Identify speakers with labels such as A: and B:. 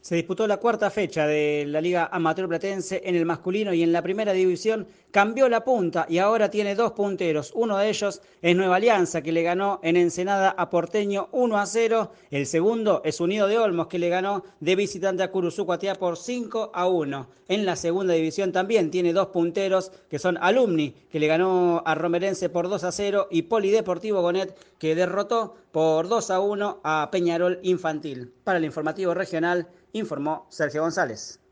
A: Se disputó la cuarta fecha de la Liga Amateur Platense en el masculino y en la primera división cambió la punta y ahora tiene dos punteros. Uno de ellos es Nueva Alianza, que le ganó en Ensenada a Porteño 1-0. El segundo es Unido de Olmos, que le ganó de visitante a Curuzucuatiá por 5-1. En la segunda división también tiene dos punteros, que son Alumni, que le ganó a Romerense por 2-0, y Polideportivo Gonet, que derrotó por 2-1 a Peñarol Infantil. Para el informativo regional, informó Sergio González.